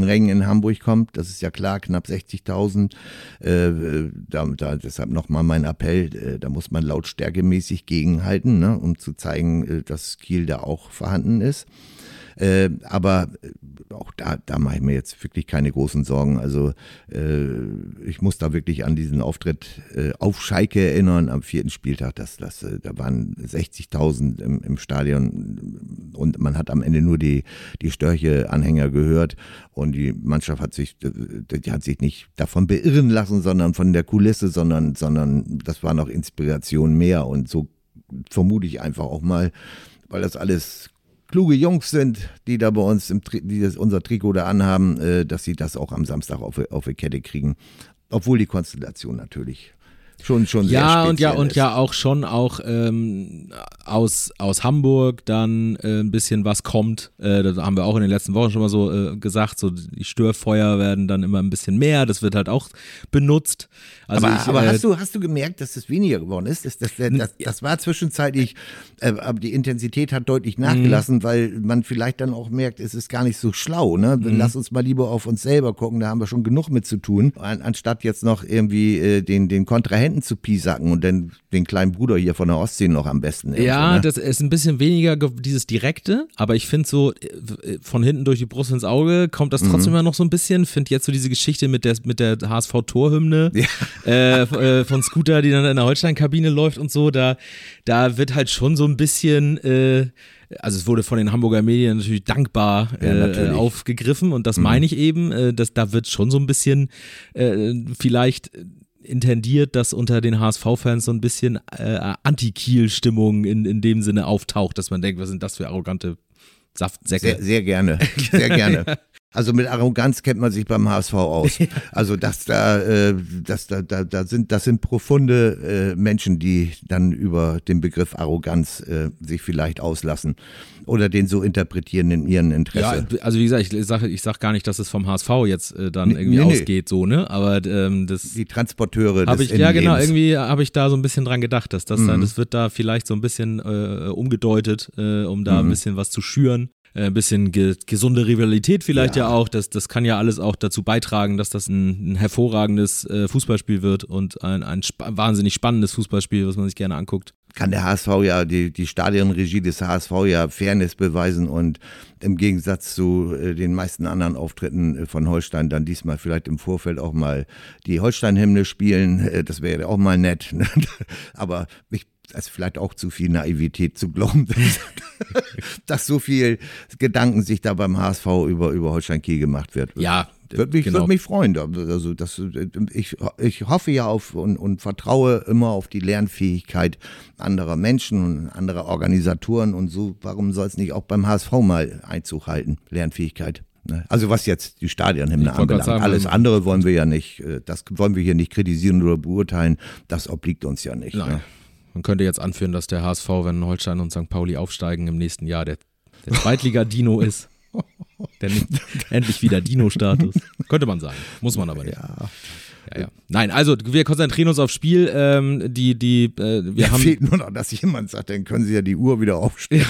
Speaker 3: Rängen in Hamburg kommt, das ist ja klar, knapp sechzigtausend. Äh, da, da, deshalb nochmal mein Appell, äh, da muss man lautstärkemäßig gegenhalten, ne, um zu zeigen, äh, dass Kiel da auch vorhanden ist. Äh, aber auch da, da mache ich mir jetzt wirklich keine großen Sorgen. Also äh, ich muss da wirklich an diesen Auftritt äh, auf Schalke erinnern am vierten Spieltag. Das, das, äh, da waren sechzigtausend im, im Stadion und man hat am Ende nur die, die Störche-Anhänger gehört und die Mannschaft hat sich, die hat sich nicht davon beirren lassen, sondern von der Kulisse, sondern, sondern das war noch Inspiration mehr und so vermute ich einfach auch mal, weil das alles kluge Jungs sind, die da bei uns, im, die das, unser Trikot da anhaben, äh, dass sie das auch am Samstag auf, auf die Kette kriegen. Obwohl die Konstellation natürlich schon, schon sehr
Speaker 2: ja
Speaker 3: speziell
Speaker 2: und ja und
Speaker 3: ist.
Speaker 2: ja auch schon auch ähm, aus, aus Hamburg dann äh, ein bisschen was kommt. Äh, das haben wir auch in den letzten Wochen schon mal so äh, gesagt. So die Störfeuer werden dann immer ein bisschen mehr. Das wird halt auch benutzt. Also
Speaker 3: aber
Speaker 2: ich,
Speaker 3: aber
Speaker 2: äh,
Speaker 3: hast du hast du gemerkt, dass es weniger geworden ist? Das, das, das, das war zwischenzeitlich, äh, aber die Intensität hat deutlich nachgelassen, mhm. weil man vielleicht dann auch merkt, es ist gar nicht so schlau. Ne? Mhm. Lass uns mal lieber auf uns selber gucken. Da haben wir schon genug mit zu tun, an, anstatt jetzt noch irgendwie äh, den den Kontrahenten zu piesacken und dann den kleinen Bruder hier von der Ostsee noch am besten.
Speaker 2: Ja,
Speaker 3: ne?
Speaker 2: das ist ein bisschen weniger ge- dieses Direkte, aber ich finde so von hinten durch die Brust ins Auge kommt das trotzdem mhm. immer noch so ein bisschen. Finde jetzt so diese Geschichte mit der mit der H S V-Torhymne ja. äh, äh, von Scooter, die dann in der Holstein-Kabine läuft und so, da, da wird halt schon so ein bisschen äh, also es wurde von den Hamburger Medien natürlich dankbar ja, äh, natürlich. aufgegriffen und das mhm. meine ich eben, äh, dass da wird schon so ein bisschen äh, vielleicht intendiert, dass unter den H S V-Fans so ein bisschen äh, Anti-Kiel-Stimmung in, in dem Sinne auftaucht, dass man denkt, was sind das für arrogante Saftsäcke.
Speaker 3: Sehr, sehr gerne, sehr gerne. Also mit Arroganz kennt man sich beim H S V aus. Also das da, äh, das da, da, da sind, das sind profunde äh, Menschen, die dann über den Begriff Arroganz äh, sich vielleicht auslassen oder den so interpretieren in ihrem Interesse.
Speaker 2: Ja, also wie gesagt, ich sage, ich sag gar nicht, dass es vom H S V jetzt äh, dann irgendwie nee, nee. ausgeht, so ne, aber ähm, das
Speaker 3: die Transporteure des
Speaker 2: ich, ja genau, irgendwie habe ich da so ein bisschen dran gedacht, dass das mhm. dann, das wird da vielleicht so ein bisschen äh, umgedeutet, äh, um da mhm. ein bisschen was zu schüren. Ein bisschen ge- gesunde Rivalität vielleicht ja, ja auch, das, das kann ja alles auch dazu beitragen, dass das ein, ein hervorragendes äh, Fußballspiel wird und ein, ein sp- wahnsinnig spannendes Fußballspiel, was man sich gerne anguckt.
Speaker 3: Kann der H S V ja, die, die Stadionregie des H S V ja Fairness beweisen und im Gegensatz zu äh, den meisten anderen Auftritten äh, von Holstein dann diesmal vielleicht im Vorfeld auch mal die Holstein-Hymne spielen, äh, das wäre ja auch mal nett, ne? Aber ich das ist vielleicht auch zu viel Naivität zu glauben, dass, dass so viel Gedanken sich da beim H S V über, über Holstein Kiel gemacht wird.
Speaker 2: Ja,
Speaker 3: würde mich,
Speaker 2: genau.
Speaker 3: würd mich freuen. Also das, ich, ich hoffe ja auf und, und vertraue immer auf die Lernfähigkeit anderer Menschen und anderer Organisatoren und so. Warum soll es nicht auch beim H S V mal Einzug halten? Lernfähigkeit. Also was jetzt die Stadionhymne anbelangt. Sagen, alles andere wollen wir ja nicht, das wollen wir hier nicht kritisieren oder beurteilen. Das obliegt uns ja nicht.
Speaker 2: Nein.
Speaker 3: Ne?
Speaker 2: Man könnte jetzt anführen, dass der H S V, wenn Holstein und Sankt Pauli aufsteigen, im nächsten Jahr der, der Zweitliga-Dino ist. Der nimmt endlich wieder Dino-Status. Könnte man sagen. Muss man aber nicht.
Speaker 3: Ja.
Speaker 2: Ja, ja. Nein, also wir konzentrieren uns aufs Spiel. Ähm, die, die, äh, wir
Speaker 3: Mir
Speaker 2: haben
Speaker 3: fehlt nur noch, dass jemand sagt, dann können Sie ja die Uhr wieder aufstellen.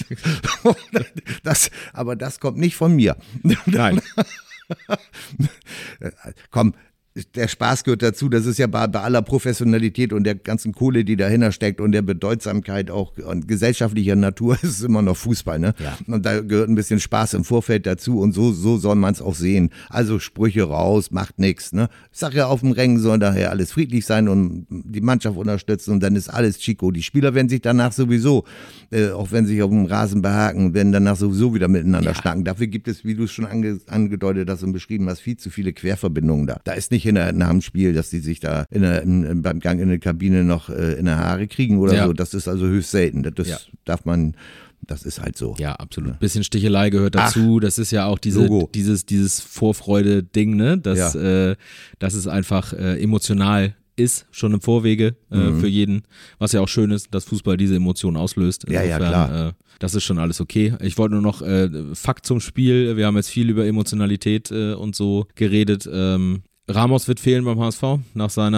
Speaker 3: Ja, okay. das, aber das kommt nicht von mir.
Speaker 2: Nein.
Speaker 3: Komm. Der Spaß gehört dazu, das ist ja bei, bei aller Professionalität und der ganzen Kohle, die dahinter steckt und der Bedeutsamkeit auch und gesellschaftlicher Natur, ist es immer noch Fußball, ne? Ja. Und da gehört ein bisschen Spaß im Vorfeld dazu und so, so soll man es auch sehen. Also Sprüche raus, macht nichts, ne? Ich sag ja, auf dem Rängen soll daher alles friedlich sein und die Mannschaft unterstützen und dann ist alles Chico. Die Spieler werden sich danach sowieso, äh, auch wenn sie sich auf dem Rasen behaken, werden danach sowieso wieder miteinander ja. schnacken. Dafür gibt es, wie du es schon ange, angedeutet hast und beschrieben hast, viel zu viele Querverbindungen da. Da ist nicht hinter nach dem Spiel, dass die sich da in der, in, beim Gang in der Kabine noch äh, in der Haare kriegen oder ja. so. Das ist also höchst selten. Das ja. darf man, das ist halt so.
Speaker 2: Ja, absolut. Bisschen Stichelei gehört dazu. Ach, das ist ja auch diese, dieses, dieses Vorfreude-Ding, ne? Dass, ja. äh, dass es einfach äh, emotional ist, schon im Vorwege äh, mhm. für jeden, was ja auch schön ist, dass Fußball diese Emotionen auslöst.
Speaker 3: Insofern, ja, ja, klar.
Speaker 2: Äh, das ist schon alles okay. Ich wollte nur noch äh, Fakt zum Spiel. Wir haben jetzt viel über Emotionalität äh, und so geredet. Ähm, Ramos wird fehlen beim H S V nach seiner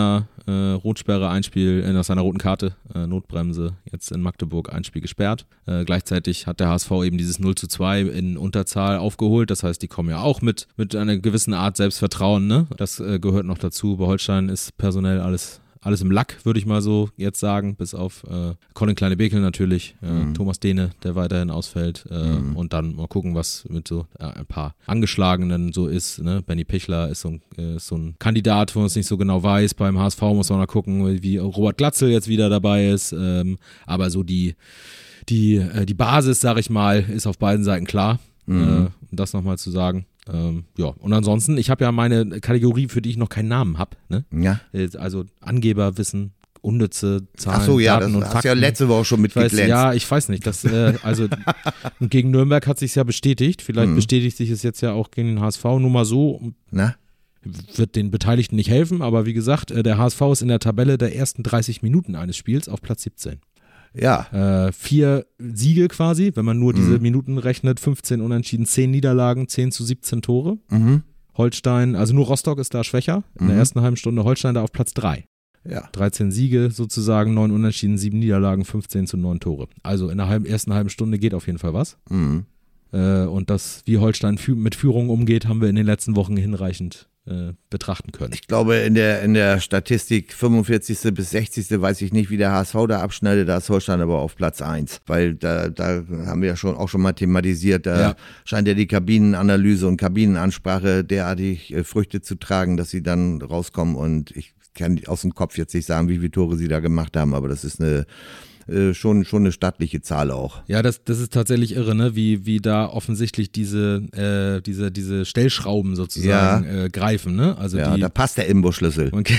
Speaker 2: äh, Rotsperre, ein Spiel äh, nach seiner roten Karte, äh, Notbremse, jetzt in Magdeburg ein Spiel gesperrt. Äh, gleichzeitig hat der H S V eben dieses null zu zwei in Unterzahl aufgeholt. Das heißt, die kommen ja auch mit, mit einer gewissen Art Selbstvertrauen. Ne? Das äh, gehört noch dazu. Bei Holstein ist personell alles Alles im Lack, würde ich mal so jetzt sagen, bis auf äh, Colin Kleine-Bekel natürlich, äh, mhm. Thomas Dehne, der weiterhin ausfällt äh, mhm. und dann mal gucken, was mit so äh, ein paar Angeschlagenen so ist. Ne? Benny Pichler ist so, ein, äh, ist so ein Kandidat, wo man es nicht so genau weiß. Beim H S V muss man mal gucken, wie Robert Glatzel jetzt wieder dabei ist. Ähm, aber so die, die, äh, die Basis, sag ich mal, ist auf beiden Seiten klar. Mhm. Äh, um das nochmal zu sagen. Ähm, ja, und ansonsten, ich habe ja meine Kategorie, für die ich noch keinen Namen habe. Ne?
Speaker 3: Ja.
Speaker 2: Also Angeberwissen, unnütze Zahlen,
Speaker 3: Ach so, ja,
Speaker 2: Daten
Speaker 3: das
Speaker 2: und
Speaker 3: hast
Speaker 2: Fakten.
Speaker 3: du ja letzte Woche schon mit
Speaker 2: Ich weiß,
Speaker 3: geglänzt.
Speaker 2: Ja, ich weiß nicht. Das, äh, also gegen Nürnberg hat sich ja bestätigt. Vielleicht mhm. bestätigt sich es jetzt ja auch gegen den H S V. Nur mal so.
Speaker 3: Na?
Speaker 2: Wird den Beteiligten nicht helfen, aber wie gesagt, der H S V ist in der Tabelle der ersten dreißig Minuten eines Spiels auf Platz siebzehn.
Speaker 3: Ja.
Speaker 2: Äh, vier Siege quasi, wenn man nur mhm. diese Minuten rechnet, fünfzehn Unentschieden, zehn Niederlagen, zehn zu siebzehn Tore.
Speaker 3: Mhm.
Speaker 2: Holstein, also nur Rostock ist da schwächer, in mhm. der ersten halben Stunde, Holstein da auf Platz drei.
Speaker 3: Ja.
Speaker 2: dreizehn Siege sozusagen, neun Unentschieden, sieben Niederlagen, fünfzehn zu neun Tore. Also in der halben, ersten halben Stunde geht auf jeden Fall was.
Speaker 3: Mhm.
Speaker 2: Äh, und das, wie Holstein fü- mit Führung umgeht, haben wir in den letzten Wochen hinreichend äh, betrachten können.
Speaker 3: Ich glaube, in der, in der Statistik fünfundvierzigste bis sechzigste weiß ich nicht, wie der H S V da abschneidet, da ist Holstein aber auf Platz eins, weil da, da haben wir ja schon, auch schon mal thematisiert, da ja. scheint ja die Kabinenanalyse und Kabinenansprache derartig äh, Früchte zu tragen, dass sie dann rauskommen und ich kann aus dem Kopf jetzt nicht sagen, wie viele Tore sie da gemacht haben, aber das ist eine Äh, schon, schon eine stattliche Zahl auch.
Speaker 2: Ja, das, das ist tatsächlich irre, ne? wie, wie da offensichtlich diese, äh, diese, diese Stellschrauben sozusagen ja. äh, greifen. Ne? Also
Speaker 3: ja,
Speaker 2: die,
Speaker 3: da passt der Imbusschlüssel.
Speaker 2: Okay.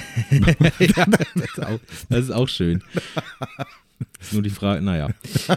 Speaker 2: Ja, das, ist auch, das ist auch schön. Das ist nur die Frage, naja,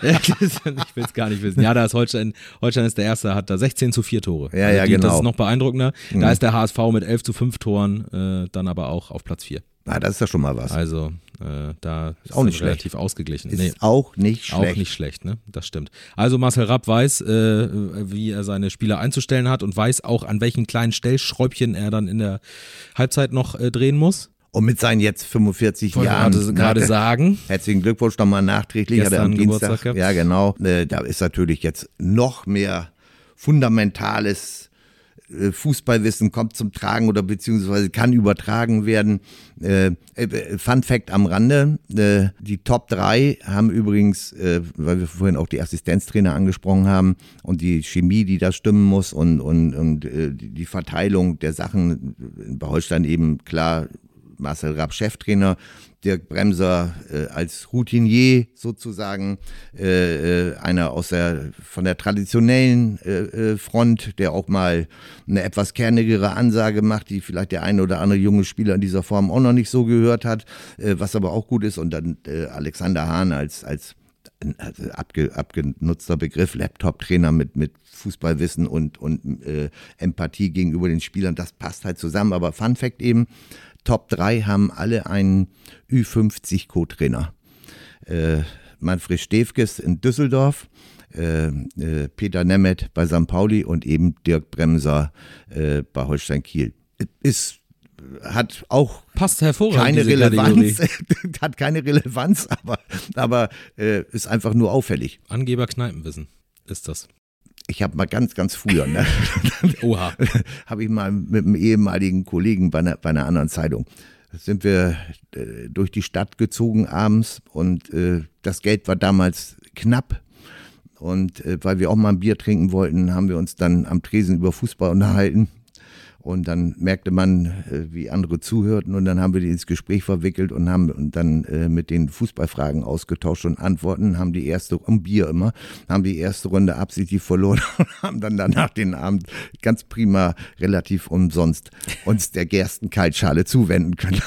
Speaker 2: ich will es gar nicht wissen. Ja, da ist Holstein, Holstein ist der Erste, hat da sechzehn zu vier Tore.
Speaker 3: Ja, ja,
Speaker 2: also die,
Speaker 3: genau.
Speaker 2: Das ist noch beeindruckender.
Speaker 3: Mhm.
Speaker 2: Da ist der H S V mit elf zu fünf Toren äh, dann aber auch auf Platz vier.
Speaker 3: Ah, das ist ja schon mal was.
Speaker 2: Also äh, da ist,
Speaker 3: ist auch nicht
Speaker 2: relativ
Speaker 3: schlecht.
Speaker 2: ausgeglichen.
Speaker 3: Ist
Speaker 2: nee,
Speaker 3: auch nicht schlecht.
Speaker 2: Auch nicht schlecht, ne? Das stimmt. Also Marcel Rapp weiß, äh, wie er seine Spieler einzustellen hat und weiß auch, an welchen kleinen Stellschräubchen er dann in der Halbzeit noch äh, drehen muss.
Speaker 3: Und mit seinen jetzt fünfundvierzig
Speaker 2: Wollte
Speaker 3: Jahren.
Speaker 2: Wollte gerade sagen.
Speaker 3: Herzlichen Glückwunsch nochmal nachträglich. Hat er am Dienstag.
Speaker 2: Gehabt.
Speaker 3: Ja, genau. Äh, da ist natürlich jetzt noch mehr fundamentales Fußballwissen kommt zum Tragen oder beziehungsweise kann übertragen werden. Äh, Fun Fact am Rande, äh, die Top drei haben übrigens, äh, weil wir vorhin auch die Assistenztrainer angesprochen haben und die Chemie, die da stimmen muss und, und, und äh, die Verteilung der Sachen, bei Holstein eben klar Marcel Rapp Cheftrainer, Dirk Bremser äh, als Routinier sozusagen, äh, äh, einer aus der von der traditionellen äh, Front, der auch mal eine etwas kernigere Ansage macht, die vielleicht der eine oder andere junge Spieler in dieser Form auch noch nicht so gehört hat, äh, was aber auch gut ist. Und dann äh, Alexander Hahn als als also abge, abgenutzter Begriff, Laptop-Trainer mit mit Fußballwissen und und äh, Empathie gegenüber den Spielern, das passt halt zusammen. Aber Fun Fact eben, Top drei haben alle einen Ü fünfzig Co-Trainer. Äh, Manfred Stefkes in Düsseldorf, äh, äh, Peter Nemeth bei Sankt Pauli und eben Dirk Bremser äh, bei Holstein Kiel. Ist, hat auch
Speaker 2: Passt hervorragend,
Speaker 3: keine Relevanz, hat keine Relevanz, aber, aber äh, ist einfach nur auffällig.
Speaker 2: Angeber Kneipenwissen ist das.
Speaker 3: Ich habe mal ganz, ganz früher, ne?
Speaker 2: Oha.
Speaker 3: habe ich mal mit einem ehemaligen Kollegen bei einer, bei einer anderen Zeitung, sind wir äh, durch die Stadt gezogen abends und äh, das Geld war damals knapp und äh, weil wir auch mal ein Bier trinken wollten, haben wir uns dann am Tresen über Fußball unterhalten. Und dann merkte man, wie andere zuhörten und dann haben wir die ins Gespräch verwickelt und haben und dann äh, mit den Fußballfragen ausgetauscht und Antworten, haben die erste, um Bier immer, haben die erste Runde absichtlich verloren und haben dann danach den Abend ganz prima, relativ umsonst uns der Gerstenkaltschale zuwenden können.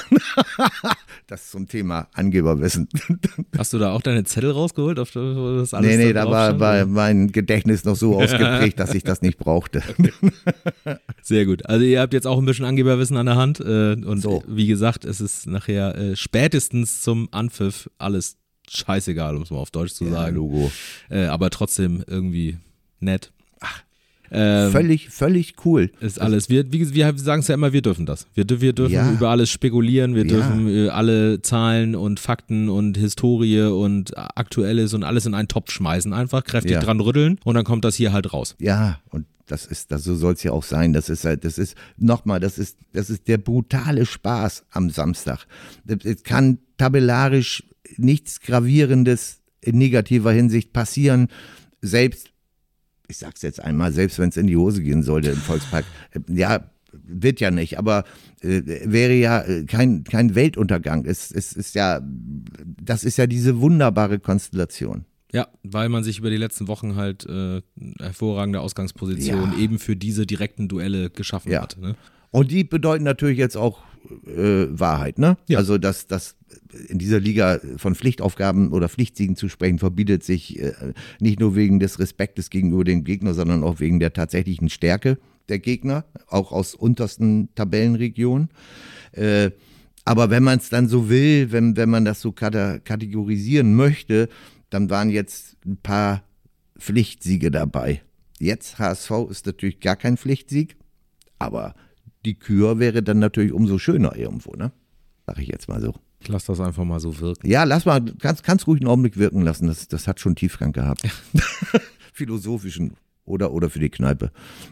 Speaker 3: Das zum Thema Angeberwissen.
Speaker 2: Hast du da auch deine Zettel rausgeholt? Auf das alles
Speaker 3: nee, nee, da war, war mein Gedächtnis noch so ausgeprägt, dass ich das nicht brauchte.
Speaker 2: Okay. Sehr gut. Also ihr habt jetzt auch ein bisschen Angeberwissen an der Hand äh, und
Speaker 3: so.
Speaker 2: Wie gesagt, es ist nachher äh, spätestens zum Anpfiff alles scheißegal, um es mal auf Deutsch zu
Speaker 3: ja,
Speaker 2: sagen.
Speaker 3: Logo.
Speaker 2: Äh, aber trotzdem irgendwie nett. Ach. Ähm,
Speaker 3: völlig, völlig cool.
Speaker 2: Ist alles. Wir, wie, wir sagen es ja immer, wir dürfen das. Wir, wir dürfen ja. über alles spekulieren, wir
Speaker 3: ja.
Speaker 2: dürfen alle Zahlen und Fakten und Historie und Aktuelles und alles in einen Topf schmeißen, einfach kräftig ja. dran rütteln und dann kommt das hier halt raus.
Speaker 3: Ja, und das ist, das, so soll es ja auch sein. Das ist halt, das ist, nochmal, das ist, das ist der brutale Spaß am Samstag. Es kann tabellarisch nichts Gravierendes in negativer Hinsicht passieren. Selbst, ich sag's jetzt einmal, selbst wenn es in die Hose gehen sollte im Volkspark, ja, wird ja nicht, aber äh, wäre ja kein, kein Weltuntergang. Es, es ist ja, das ist ja diese wunderbare Konstellation.
Speaker 2: Ja, weil man sich über die letzten Wochen halt äh, hervorragende Ausgangspositionen ja. eben für diese direkten Duelle geschaffen ja. hat. Ne?
Speaker 3: Und die bedeuten natürlich jetzt auch äh, Wahrheit, ne? Ja. Also, dass das in dieser Liga von Pflichtaufgaben oder Pflichtsiegen zu sprechen, verbietet sich äh, nicht nur wegen des Respektes gegenüber dem Gegner, sondern auch wegen der tatsächlichen Stärke der Gegner, auch aus untersten Tabellenregionen. Äh, aber wenn man es dann so will, wenn, wenn man das so kategorisieren möchte, dann waren jetzt ein paar Pflichtsiege dabei. Jetzt H S V ist natürlich gar kein Pflichtsieg, aber die Kür wäre dann natürlich umso schöner irgendwo, ne? Sag ich jetzt mal so.
Speaker 2: Ich lass das einfach mal so wirken.
Speaker 3: Ja, lass mal, kannst, kannst ruhig einen Augenblick wirken lassen, das, das hat schon Tiefgang gehabt. Philosophischen oder, oder für die Kneipe.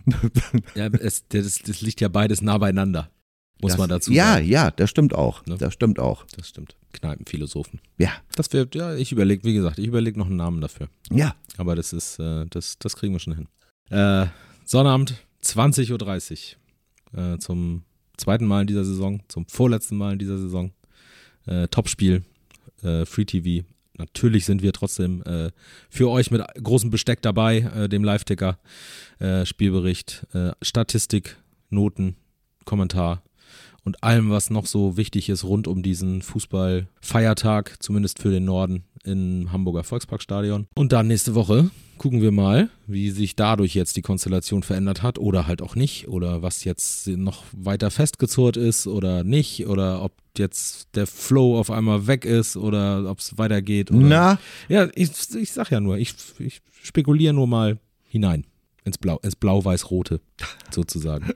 Speaker 2: Ja, es, das, das liegt ja beides nah beieinander, muss
Speaker 3: das,
Speaker 2: man dazu
Speaker 3: ja,
Speaker 2: sagen.
Speaker 3: Ja, ja, das stimmt auch,
Speaker 2: ne?
Speaker 3: das stimmt auch.
Speaker 2: Das stimmt, Kneipenphilosophen.
Speaker 3: Ja.
Speaker 2: Das wird, ja, ich überlege, wie gesagt, ich überlege noch einen Namen dafür.
Speaker 3: Ja.
Speaker 2: Aber das ist, äh, das, das kriegen wir schon hin. Äh, Sonnabend, zwanzig Uhr dreißig. Äh, zum zweiten Mal in dieser Saison, zum vorletzten Mal in dieser Saison. Äh, Topspiel, äh, Free T V. Natürlich sind wir trotzdem äh, für euch mit großem Besteck dabei, äh, dem Live-Ticker, äh, Spielbericht, äh, Statistik, Noten, Kommentar und allem, was noch so wichtig ist rund um diesen Fußball-Feiertag, zumindest für den Norden im Hamburger Volksparkstadion. Und dann nächste Woche gucken wir mal, wie sich dadurch jetzt die Konstellation verändert hat oder halt auch nicht oder was jetzt noch weiter festgezurrt ist oder nicht oder ob jetzt der Flow auf einmal weg ist oder ob es weitergeht. Oder
Speaker 3: Na?
Speaker 2: Ja, ich, ich sag ja nur, ich, ich spekuliere nur mal hinein ins Blau, ins Blau-Weiß-Rote sozusagen.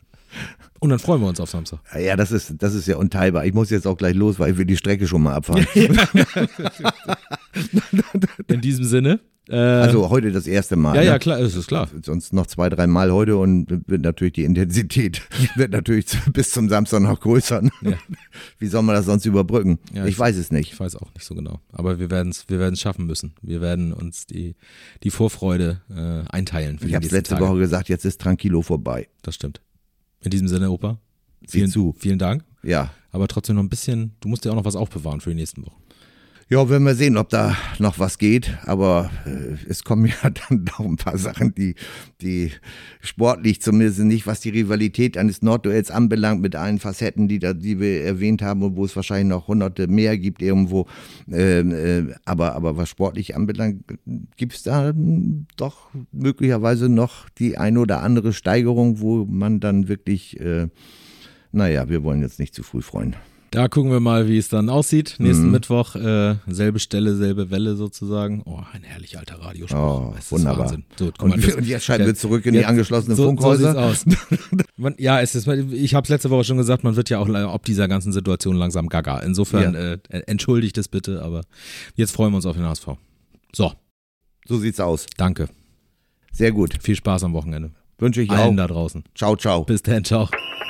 Speaker 2: Und dann freuen wir uns auf Samstag.
Speaker 3: Ja, das ist, das ist ja unteilbar. Ich muss jetzt auch gleich los, weil ich will die Strecke schon mal abfahren.
Speaker 2: In diesem Sinne. Äh,
Speaker 3: also heute das erste Mal.
Speaker 2: Ja,
Speaker 3: ne?
Speaker 2: ja, klar, es ist klar.
Speaker 3: Sonst noch zwei, drei Mal heute und wird natürlich die Intensität wird natürlich bis zum Samstag noch größer. Ne? Ja. Wie soll man das sonst überbrücken? Ja, ich, ich weiß es nicht.
Speaker 2: Ich weiß auch nicht so genau. Aber wir werden es wir werden's schaffen müssen. Wir werden uns die, die Vorfreude äh, einteilen. Für
Speaker 3: ich habe es letzte
Speaker 2: Tage.
Speaker 3: Woche gesagt, jetzt ist Tranquilo vorbei.
Speaker 2: Das stimmt. In diesem Sinne, Opa.
Speaker 3: Sieh
Speaker 2: vielen,
Speaker 3: zu.
Speaker 2: Vielen Dank.
Speaker 3: Ja.
Speaker 2: Aber trotzdem noch ein bisschen, du musst ja auch noch was aufbewahren für die nächsten Wochen.
Speaker 3: Ja, werden wir sehen, ob da noch was geht, aber äh, es kommen ja dann noch ein paar Sachen, die, die sportlich zumindest nicht, was die Rivalität eines Nordduells anbelangt, mit allen Facetten, die da, die wir erwähnt haben und wo es wahrscheinlich noch hunderte mehr gibt irgendwo, äh, äh, aber, aber was sportlich anbelangt, gibt es da doch möglicherweise noch die eine oder andere Steigerung, wo man dann wirklich, äh, naja, wir wollen jetzt nicht zu früh freuen.
Speaker 2: Da gucken wir mal, wie es dann aussieht. Nächsten mhm. Mittwoch, äh, selbe Stelle, selbe Welle sozusagen. Oh, ein herrlich alter Radiospruch.
Speaker 3: Oh,
Speaker 2: es ist
Speaker 3: wunderbar.
Speaker 2: Wahnsinn. So, guck
Speaker 3: und,
Speaker 2: mal, das,
Speaker 3: und jetzt schalten
Speaker 2: der,
Speaker 3: wir zurück in
Speaker 2: jetzt,
Speaker 3: die angeschlossenen
Speaker 2: so,
Speaker 3: Funkhäuser.
Speaker 2: So sieht's aus. man, ja, es ist, ich habe es letzte Woche schon gesagt, man wird ja auch ob dieser ganzen Situation langsam gaga. Insofern ja. äh, entschuldigt es bitte, aber jetzt freuen wir uns auf den H S V. So.
Speaker 3: So sieht's aus.
Speaker 2: Danke.
Speaker 3: Sehr gut.
Speaker 2: Viel Spaß am Wochenende.
Speaker 3: Wünsche ich
Speaker 2: allen
Speaker 3: auch.
Speaker 2: da draußen.
Speaker 3: Ciao, ciao.
Speaker 2: Bis dann, ciao.